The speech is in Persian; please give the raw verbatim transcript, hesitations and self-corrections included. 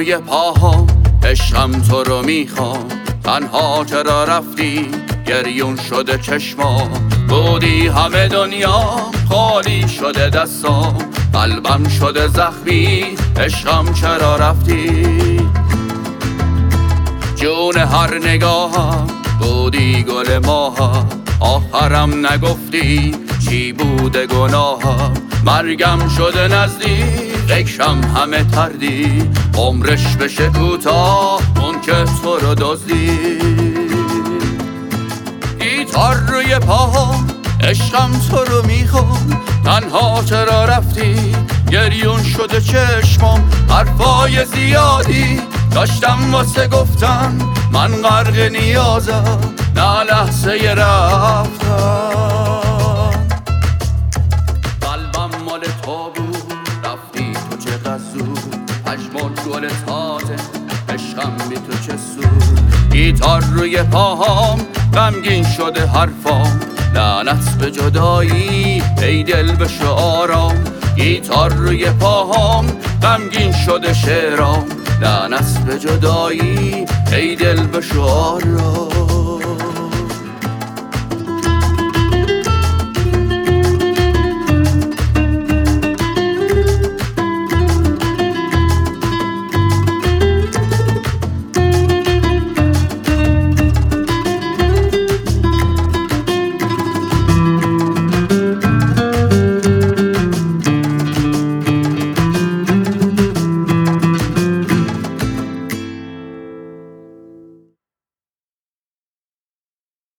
روی پاها عشقم تو رو میخوام، تنها چرا رفتی گریون شده چشما، بودی همه دنیا خالی شده دستام، قلبم شده زخمی عشقم چرا رفتی. جون هر نگاهم بودی گل ماها، آخرم نگفتی چی بوده گناهم، مرگم شده نزدیک فکرم همه تردی، عمرش بشه کوتاه اون که تو رو دزدی. گیتار روی پاها عشقم تو رو میخوام، تنها چرا رفتی گریون شده چشمام، حرفای زیادی داشتم واسه گفتن، من غرق نیازم نه لحظه رفتن. قلبم مال تو بود رفتی تو چقدر زود، پشمون گل تازه عشقم بی تو چه سود. گیتار روی پاهام غمگین شده حرفام، لعنت به جدایی ای دل بشو آرام. گیتار روی پاهام غمگین شده شعرام، لعنت به جدایی ای دل بشو آرام.